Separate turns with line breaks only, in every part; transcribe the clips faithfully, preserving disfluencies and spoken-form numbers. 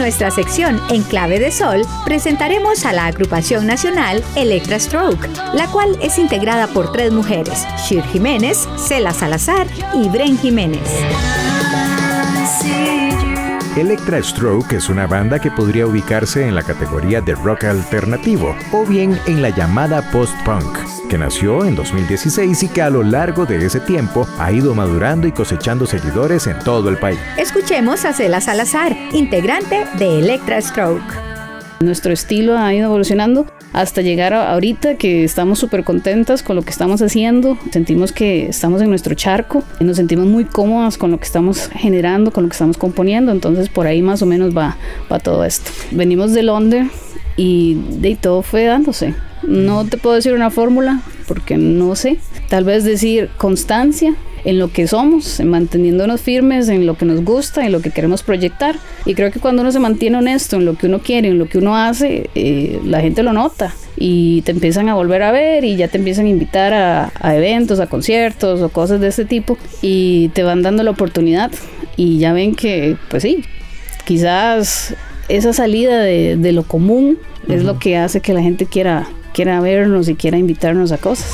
nuestra sección En Clave de Sol, presentaremos a la agrupación nacional Electra Stroke, la cual es integrada por tres mujeres, Shir Jiménez, Cela Salazar y Bren Jiménez.
Electra Stroke es una banda que podría ubicarse en la categoría de rock alternativo o bien en la llamada post-punk, que nació en dos mil dieciséis y que a lo largo de ese tiempo ha ido madurando y cosechando seguidores en todo el país.
Escuchemos a Cela Salazar, integrante de Electra Stroke.
Nuestro estilo ha ido evolucionando hasta llegar a ahorita que estamos súper contentas con lo que estamos haciendo. Sentimos que estamos en nuestro charco y nos sentimos muy cómodas con lo que estamos generando, con lo que estamos componiendo. Entonces por ahí más o menos va, va todo esto. Venimos de Londres y de todo fue dándose. No te puedo decir una fórmula porque no sé. Tal vez decir constancia en lo que somos, en manteniéndonos firmes en lo que nos gusta, en lo que queremos proyectar. Y creo que cuando uno se mantiene honesto en lo que uno quiere, en lo que uno hace, eh, la gente lo nota y te empiezan a volver a ver y ya te empiezan a invitar a, a eventos, a conciertos o cosas de este tipo y te van dando la oportunidad y ya ven que, pues sí, quizás esa salida de, de lo común uh-huh. es lo que hace que la gente quiera, quiera vernos y quiera invitarnos a cosas.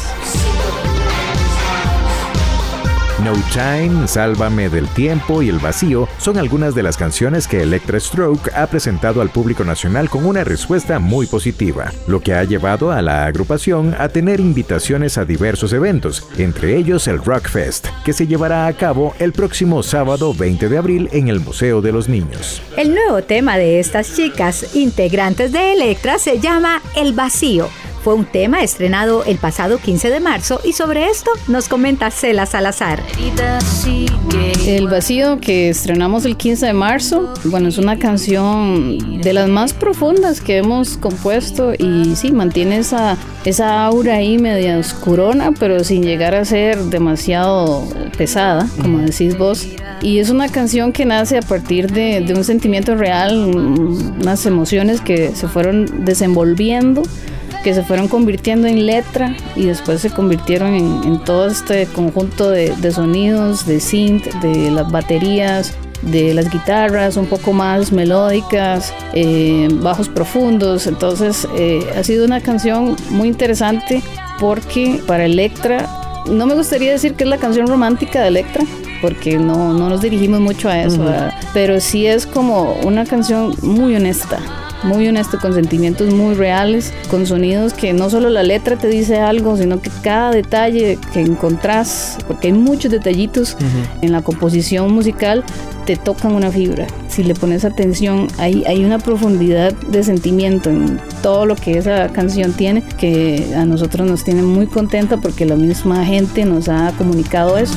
No Time, Sálvame del Tiempo y El Vacío son algunas de las canciones que Electra Stroke ha presentado al público nacional con una respuesta muy positiva, lo que ha llevado a la agrupación a tener invitaciones a diversos eventos, entre ellos el Rock Fest, que se llevará a cabo el próximo sábado veinte de abril en el Museo de los Niños.
El nuevo tema de estas chicas, integrantes de Electra, se llama El Vacío. Fue un tema estrenado el pasado quince de marzo y sobre esto nos comenta Cela Salazar.
El Vacío, que estrenamos el quince de marzo, bueno, es una canción de las más profundas que hemos compuesto y sí, mantiene esa, esa aura ahí media oscurona, pero sin llegar a ser demasiado pesada, como decís vos. Y es una canción que nace a partir de, de un sentimiento real, unas emociones que se fueron desenvolviendo, que se fueron convirtiendo en letra y después se convirtieron en, en todo este conjunto de, de sonidos, de synth, de las baterías, de las guitarras un poco más melódicas, eh, bajos profundos. Entonces eh, ha sido una canción muy interesante porque para Electra, no me gustaría decir que es la canción romántica de Electra, porque no, no nos dirigimos mucho a eso, uh-huh. pero sí es como una canción muy honesta, muy honesto, con sentimientos muy reales, con sonidos que no solo la letra te dice algo, sino que cada detalle que encontrás, porque hay muchos detallitos uh-huh. en la composición musical, te tocan una fibra. Si le pones atención, hay, hay una profundidad de sentimiento en todo lo que esa canción tiene, que a nosotros nos tiene muy contenta porque la misma gente nos ha comunicado eso.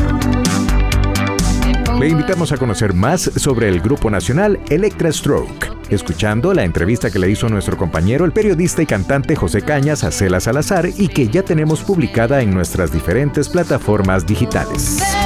Le invitamos a conocer más sobre el grupo nacional Electra Stroke, escuchando la entrevista que le hizo nuestro compañero, el periodista y cantante José Cañas, a Cela Salazar, y que ya tenemos publicada en nuestras diferentes plataformas digitales.